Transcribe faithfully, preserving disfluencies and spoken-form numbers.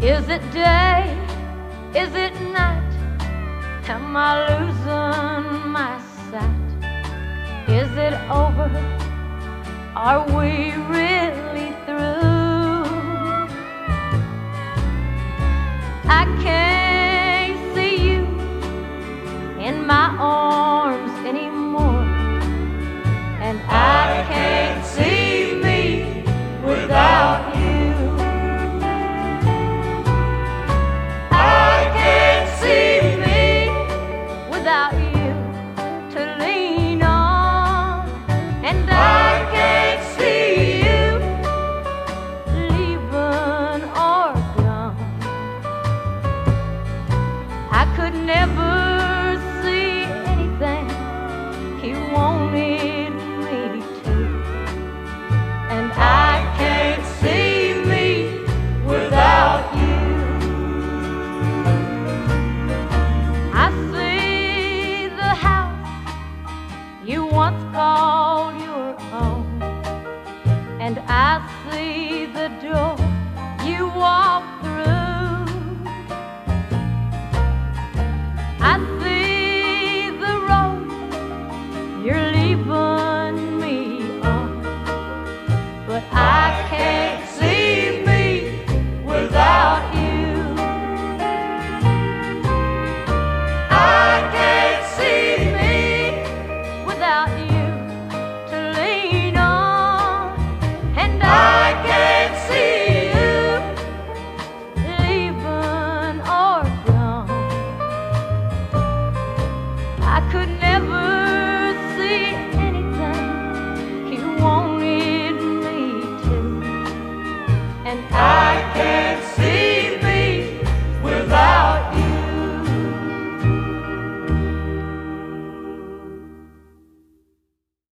Is it day? Is it night? Am I losing my sight? Is it over? Are we really through? I can't see you in my arms anymore, and I can't see me without you. I can't see me without you to lean on, and I can't see you leaving or gone. I could never see anything he wanted me to, and I can't see me without you. I see the house you once called your own, and I see the door you walked through. I see the road you're leaving me on, but I can't see me without you. I can't see me without you to lean on, and I can't see you leaving or gone. I could never